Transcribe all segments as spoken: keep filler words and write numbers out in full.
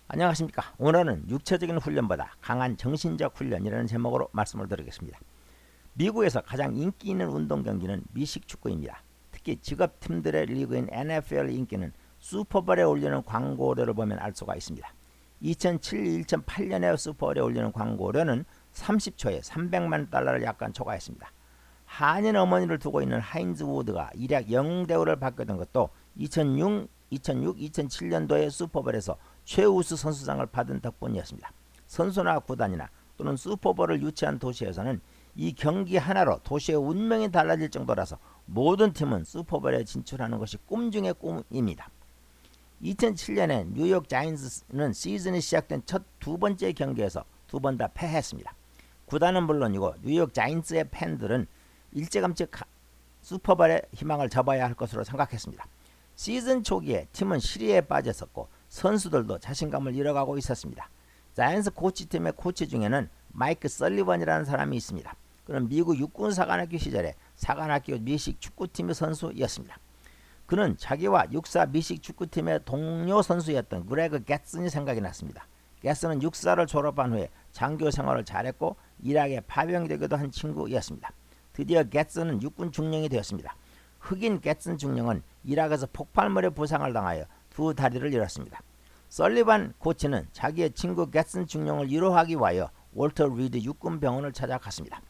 안녕하십니까. 오늘은 육체적인 훈련보다 강한 정신적 훈련이라는 제목으로 말씀을 드리겠습니다. 미국에서 가장 인기 있는 운동 경기는 미식축구입니다. 특히 직업팀들의 리그인 엔에프엘 인기는 슈퍼볼에 올리는 광고료를 보면 알 수가 있습니다. 이천칠, 이천팔 년에 슈퍼볼에 올리는 광고료는 삼십 초에 삼백만 달러를 약간 초과했습니다. 한인 어머니를 두고 있는 하인즈 우드가 일약 영웅 대우를 받게 된 것도 이천육, 이천육, 이천칠 년도에 슈퍼볼에서 최우수 선수상을 받은 덕분이었습니다. 선수나 구단이나 또는 슈퍼볼을 유치한 도시에서는 이 경기 하나로 도시의 운명이 달라질 정도라서 모든 팀은 슈퍼볼에 진출하는 것이 꿈 중의 꿈입니다. 이천칠 년에 뉴욕 자이언츠는 시즌이 시작된 첫 두 번째 경기에서 두 번 다 패했습니다. 구단은 물론이고 뉴욕 자이언츠의 팬들은 일찌감치 슈퍼볼의 희망을 접어야 할 것으로 생각했습니다. 시즌 초기에 팀은 시리에 빠졌었고 선수들도 자신감을 잃어가고 있었습니다. 자이언츠 코치팀의 코치 중에는 마이크 설리번이라는 사람이 있습니다. 그는 미국 육군 사관학교 시절에 사관학교 미식 축구팀의 선수였습니다. 그는 자기와 육사 미식 축구팀의 동료 선수였던 그레그 겟슨이 생각이 났습니다. 겟슨은 육사를 졸업한 후에 장교 생활을 잘했고 이락에 파병이 되기도 한 친구였습니다. 드디어 겟슨은 육군 중령이 되었습니다. 흑인 겟슨 중령은 이락에서 폭발물에 부상을 당하여 두 다리를 잃었습니다. 설리반 코치는 자기의 친구 겟슨 중령을 위로하기 위하여 월터 리드 육군병원을 찾아갔습니다.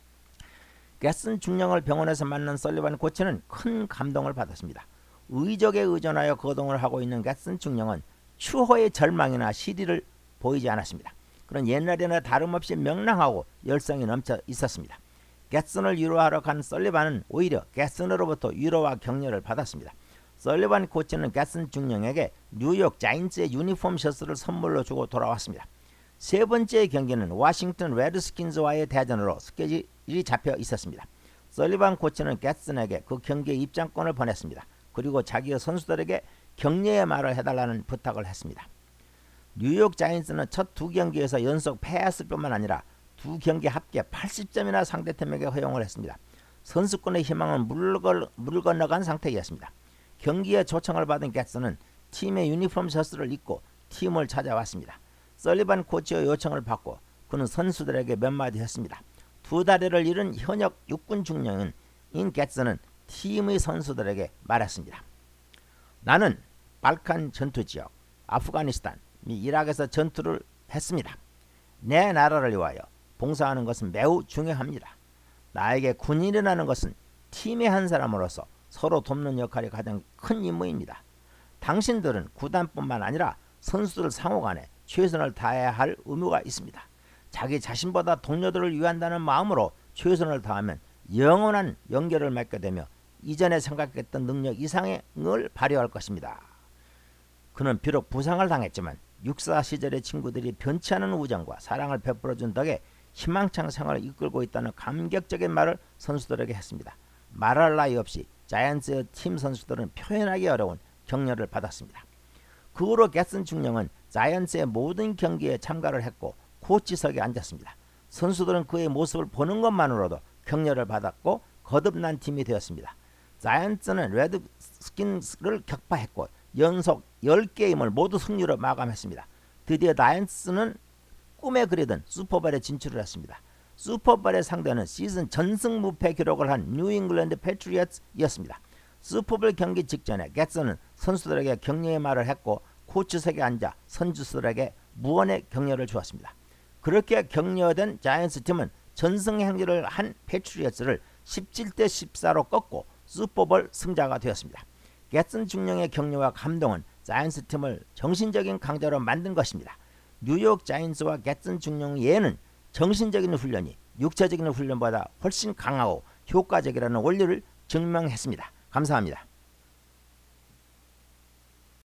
겟슨 중령을 병원에서 만난 설리반 코치는 큰 감동을 받았습니다. 의적에 의존하여 거동을 하고 있는 겟슨 중령은 추호의 절망이나 시리를 보이지 않았습니다. 그는 옛날이나 다름없이 명랑하고 열성이 넘쳐 있었습니다. 겟슨을 위로하러 간 설리반은 오히려 겟슨으로부터 위로와 격려를 받았습니다. 설리반 코치는 겟슨 중령에게 뉴욕 자이언츠의 유니폼 셔츠를 선물로 주고 돌아왔습니다. 세 번째 경기는 워싱턴 레드스킨즈와의 대전으로 스케줄이 잡혀 있었습니다. 설리반 코치는 겟슨에게 그 경기의 입장권을 보냈습니다. 그리고 자기의 선수들에게 격려의 말을 해달라는 부탁을 했습니다. 뉴욕 자이언츠는 첫 두 경기에서 연속 패했을 뿐만 아니라 두 경기 합계 팔십 점이나 상대팀에게 허용을 했습니다. 선수권의 희망은 물, 물 건너간 상태였습니다. 경기에 초청을 받은 겟슨은 팀의 유니폼 셔츠를 입고 팀을 찾아왔습니다. 설리반 코치의 요청을 받고 그는 선수들에게 몇 마디 했습니다. 두 다리를 잃은 현역 육군 중령인 겟슨은 팀의 선수들에게 말했습니다. 나는 발칸 전투지역 아프가니스탄 및 이락에서 전투를 했습니다. 내 나라를 위하여 봉사하는 것은 매우 중요합니다. 나에게 군인이라는 것은 팀의 한 사람으로서 서로 돕는 역할이 가장 큰 임무입니다. 당신들은 구단뿐만 아니라 선수들 상호간에 최선을 다해야 할 의무가 있습니다. 자기 자신보다 동료들을 위한다는 마음으로 최선을 다하면 영원한 연결을 맺게 되며 이전에 생각했던 능력 이상의 을 발휘할 것입니다. 그는 비록 부상을 당했지만 육사 시절의 친구들이 변치 않은 우정과 사랑을 베풀어준 덕에 희망찬 생활을 이끌고 있다는 감격적인 말을 선수들에게 했습니다. 말할 나위 없이 자이언츠의 팀 선수들은 표현하기 어려운 격려를 받았습니다. 그 후로 겟슨 중령은 자이언츠의 모든 경기에 참가를 했고 코치석에 앉았습니다. 선수들은 그의 모습을 보는 것만으로도 격려를 받았고 거듭난 팀이 되었습니다. 자이언츠는 레드스킨스를 격파했고 연속 십 게임을 모두 승리로 마감했습니다. 드디어 자이언츠는 꿈에 그리던 슈퍼볼에 진출을 했습니다. 슈퍼볼의 상대는 시즌 전승 무패 기록을 한 뉴잉글랜드 패트리어츠였습니다. 슈퍼볼 경기 직전에 겟슨은 선수들에게 격려의 말을 했고 코치석에 앉아 선수들에게 무언의 격려를 주었습니다. 그렇게 격려된 자이언츠 팀은 전승 행진을 한 패트리어츠를 십칠 대 십사로 꺾고 슈퍼볼 승자가 되었습니다. 겟슨 중령의 격려와 감동은 자이언츠 팀을 정신적인 강자로 만든 것입니다. 뉴욕 자이언츠와 겟슨 중령 예는 정신적인 훈련이 육체적인 훈련보다 훨씬 강하고 효과적이라는 원리를 증명했습니다. 감사합니다.